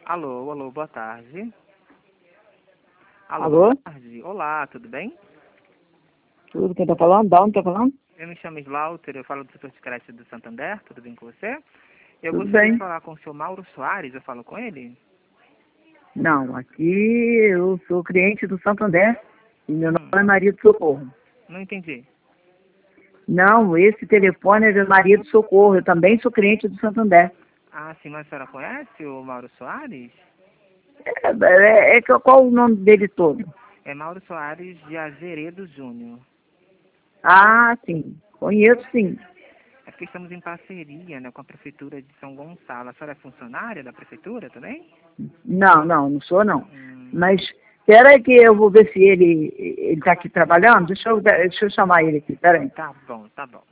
Alô, alô, boa tarde. Alô, Alô? boa tarde. Olá, tudo bem? Tudo que tá falando? Da onde tá falando? Eu me chamo Slaughter, eu falo do setor de crédito do Santander, tudo bem com você? Eu Tudo gostaria de bem. falar com o senhor Mauro Soares, eu falo com ele? Não, aqui eu sou cliente do Santander e meu nome é Hum, Maria do Socorro. não entendi. Não, esse telefone é de Maria do Socorro. Eu também sou cliente do Santander. Ah, sim, mas a senhora conhece o Mauro Soares? Qual o nome dele todo? É Mauro Soares de Azeredo Júnior. Ah, sim. Conheço, sim. É porque estamos em parceria, né, com a Prefeitura de São Gonçalo. A senhora é funcionária da Prefeitura também? Não sou não. Hum, Mas espera aí que eu vou ver se ele tá aqui trabalhando. Deixa eu chamar ele aqui, espera aí. tá bom, tá bom.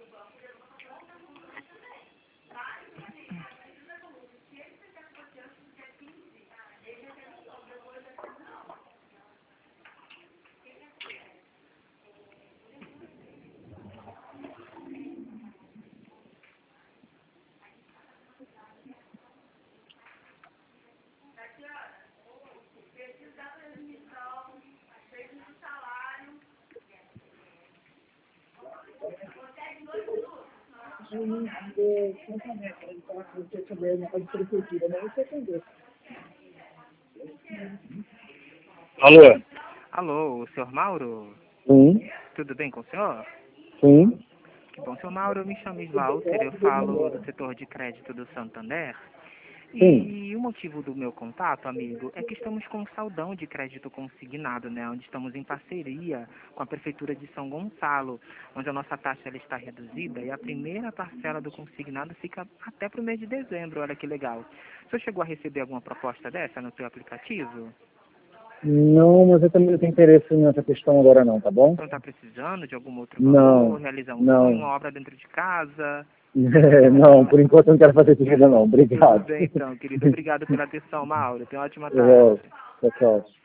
Alô? Alô, o senhor Mauro? Sim, Tudo bem com o senhor? sim, Que bom, senhor Mauro, eu me chamo Slaughter, eu falo do setor de crédito do Santander. sim. E o motivo do meu contato, amigo, é que estamos com um saldão de crédito consignado, né? Onde estamos em parceria com a Prefeitura de São Gonçalo, onde a nossa taxa ela está reduzida e a primeira parcela do consignado fica até para o mês de dezembro, olha que legal. O senhor chegou a receber alguma proposta dessa no seu aplicativo? Não, mas eu também não tenho interesse nessa questão agora não, tá bom? Então está precisando de algum outro valor, Não, realizar um sonho, não. uma obra dentro de casa? Não, por enquanto eu não quero fazer isso ainda não. Tudo Obrigado. bem então, querido. Obrigado pela atenção, Mauro. Tenha uma ótima Eu volto. tarde. Tchau, tchau.